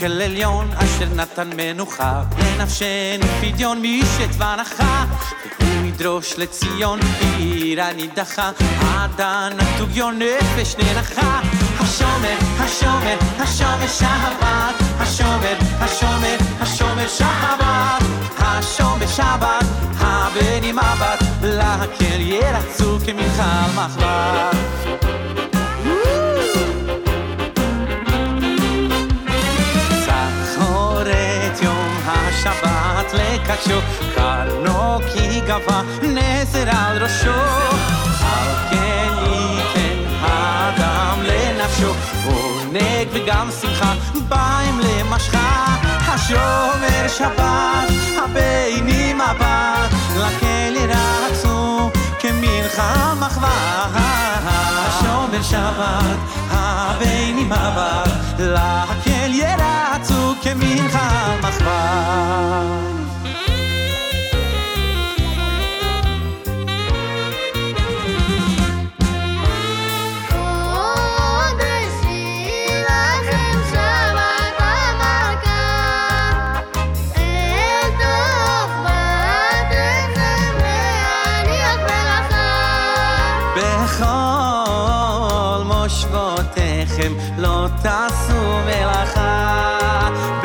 אל עליון אשר נתן מנוחה לנפשנו פדיון משת ונחה והוא ידרוש לציון עיר הנידחה עדן התוגיון נפש ננחה השומר, השומר, השומר שבת השומר, השומר, השומר שבת השומר שבת הבנים הבת להקל ירצו כמנחל מחבת שבת לקדשו קרנו כי גבה נזר על ראשו על כן ייתן האדם לנפשו עונג וגם שמחה באים למשכה השומר שבת הבנים הבת לקל ירצו כמנחל מחבת השומר שבת הבנים הבת לקל ירצו כמנחל מחבת לא תעשו מלאכה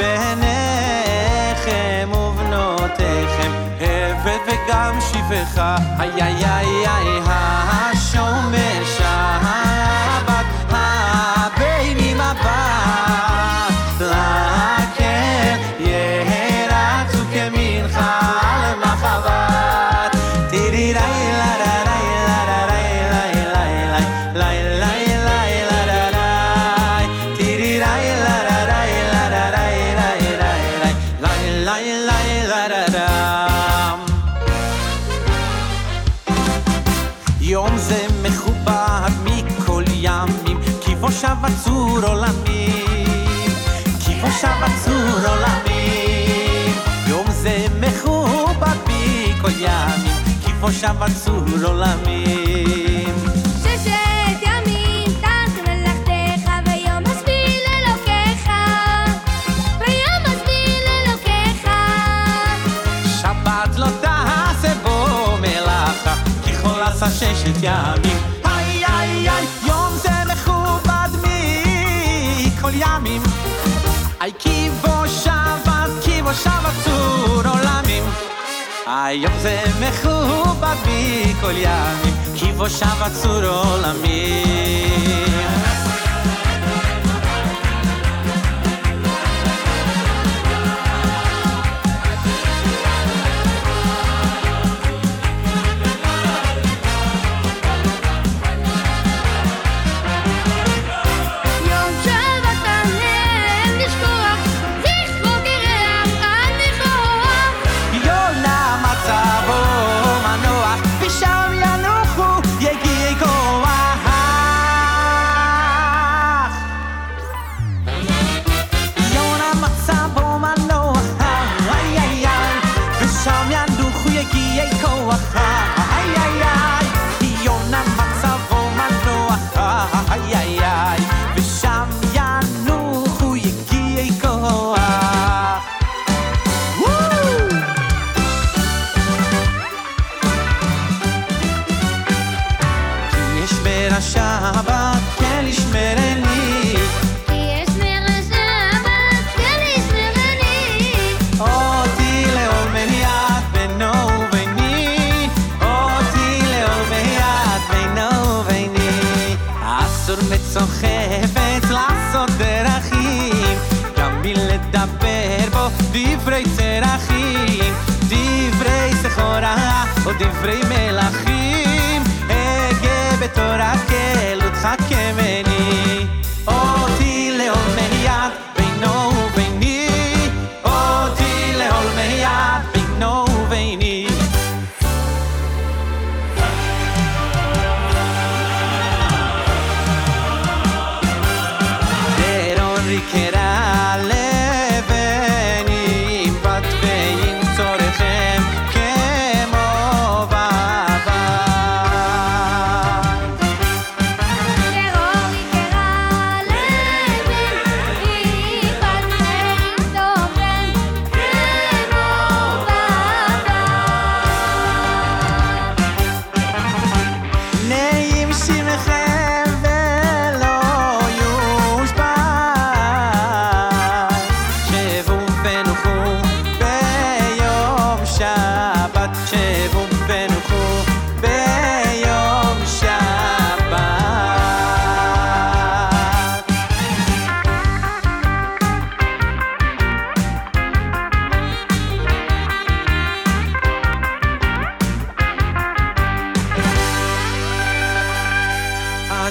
בניכם ובנותיכם עבד וגם שפחה איי איי איי איי השומר שבת הבנים הבת להקל ירצו כמנחל מחבת תירירי יום זה מכובד מכל ימים כי בו שבת צור עולמים כי בו שבת צור עולמים יום זה מכובד מכל ימים כי בו שבת צור עולמים ששת ימים תח מלאכתך ויום השביעי לאלוקיך ויום השביעי לאלוקיך שבת לא תעשה בו מלאכה עשה ששת ימים איי איי איי יום זה מכובד מכל ימים איי כי בו שבת צור עולמים היום זה מכובד מכל ימים כי בו שבת צור עולמים השבת כן ישמרני כי ישמר השבת כן ישמרני אותי לאור מניעת בינו וביני אותי לאור מניעת בינו וביני אסור מצוחפת לעשות דרכים גם מלדבר בו דברי צרכים דברי סחורה או דברי מלכים בתורה כלותך כמני אותי לאור מניעת בינו וביני אותי לאור מניעת בינו וביני דרון ריקרה לבנים בת ואין צורכם כמו בבית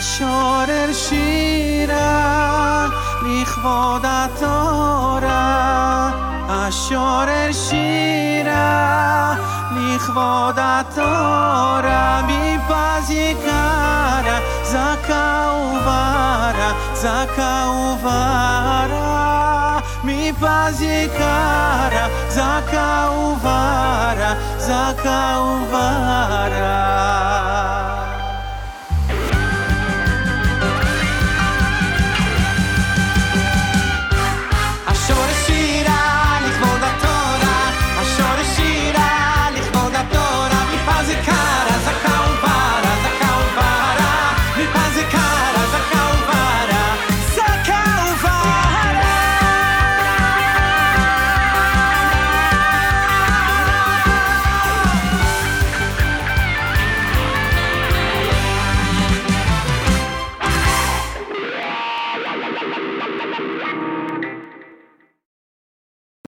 שורר שירה לכבוד התורה, השורר שירה לכבוד התורה, מפז יקרה זכה וברה, זכה וברה, מפז יקרה זכה וברה, זכה וברה.